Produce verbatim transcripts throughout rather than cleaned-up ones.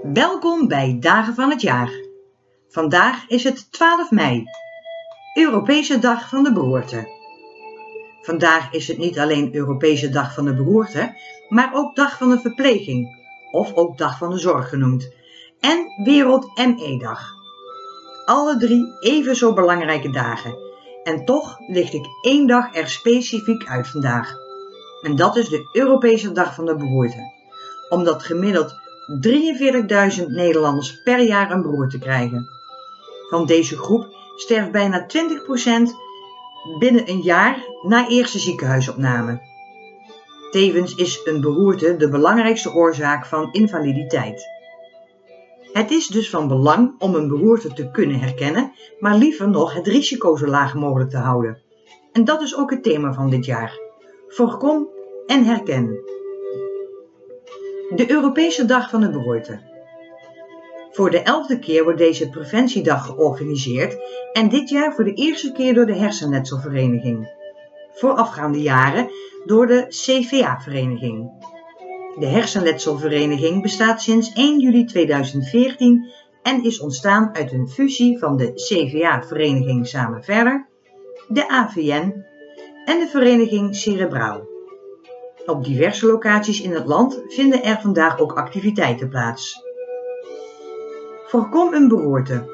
Welkom bij Dagen van het Jaar. Vandaag is het twaalf mei, Europese Dag van de Beroerte. Vandaag is het niet alleen Europese Dag van de Beroerte, maar ook Dag van de Verpleging, of ook Dag van de Zorg genoemd, en Wereld M E-dag. Alle drie even zo belangrijke dagen, en toch licht ik één dag er specifiek uit vandaag. En dat is de Europese Dag van de Beroerte, omdat gemiddeld drieënveertigduizend Nederlanders per jaar een beroerte krijgen. Van deze groep sterft bijna twintig procent binnen een jaar na eerste ziekenhuisopname. Tevens is een beroerte de belangrijkste oorzaak van invaliditeit. Het is dus van belang om een beroerte te kunnen herkennen, maar liever nog het risico zo laag mogelijk te houden. En dat is ook het thema van dit jaar. Voorkom en herken. De Europese Dag van de Beroerte. Voor de elfde keer wordt deze preventiedag georganiseerd en dit jaar voor de eerste keer door de Hersenletselvereniging. Voorafgaande jaren door de C V A-vereniging. De Hersenletselvereniging bestaat sinds één juli tweeduizend veertien en is ontstaan uit een fusie van de C V A-vereniging Samen Verder, de A V N en de vereniging Cerebraal. Op diverse locaties in het land vinden er vandaag ook activiteiten plaats. Voorkom een beroerte.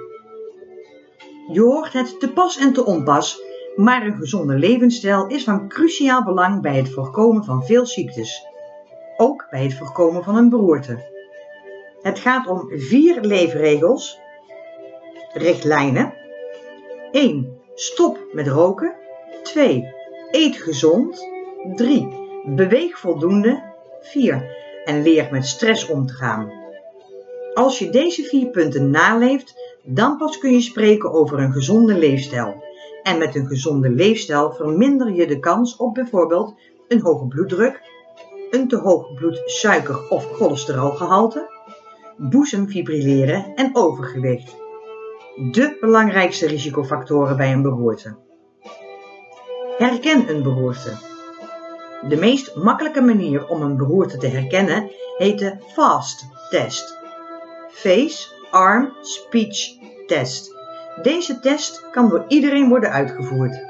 Je hoort het te pas en te onpas, maar een gezonde levensstijl is van cruciaal belang bij het voorkomen van veel ziektes. Ook bij het voorkomen van een beroerte. Het gaat om vier leefregels, richtlijnen. één. Stop met roken. twee. Eet gezond. drie. Beweeg voldoende. vier. En leer met stress om te gaan. Als je deze vier punten naleeft, dan pas kun je spreken over een gezonde leefstijl. En met een gezonde leefstijl verminder je de kans op bijvoorbeeld een hoge bloeddruk, een te hoog bloedsuiker- of cholesterolgehalte, boezemfibrilleren en overgewicht. De belangrijkste risicofactoren bij een beroerte. Herken een beroerte. De meest makkelijke manier om een beroerte te herkennen heet de FAST-test. Face, Arm, Speech Test. Deze test kan door iedereen worden uitgevoerd.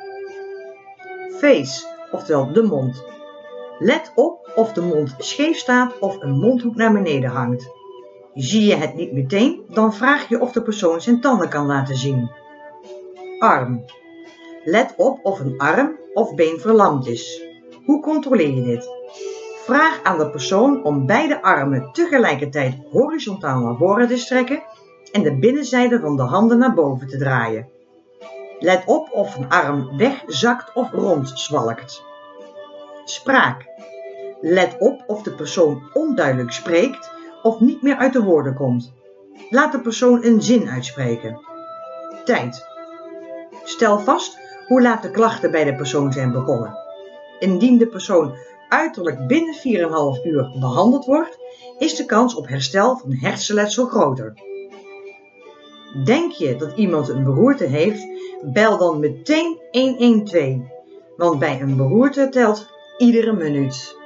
Face, oftewel de mond. Let op of de mond scheef staat of een mondhoek naar beneden hangt. Zie je het niet meteen, dan vraag je of de persoon zijn tanden kan laten zien. Arm. Let op of een arm of been verlamd is. Hoe controleer je dit? Vraag aan de persoon om beide armen tegelijkertijd horizontaal naar voren te strekken en de binnenzijde van de handen naar boven te draaien. Let op of een arm wegzakt of rondzwalkt. Spraak. Let op of de persoon onduidelijk spreekt of niet meer uit de woorden komt. Laat de persoon een zin uitspreken. Tijd. Stel vast hoe laat de klachten bij de persoon zijn begonnen. Indien de persoon uiterlijk binnen vier komma vijf uur behandeld wordt, is de kans op herstel van hersenletsel groter. Denk je dat iemand een beroerte heeft, bel dan meteen honderdtwaalf, want bij een beroerte telt iedere minuut.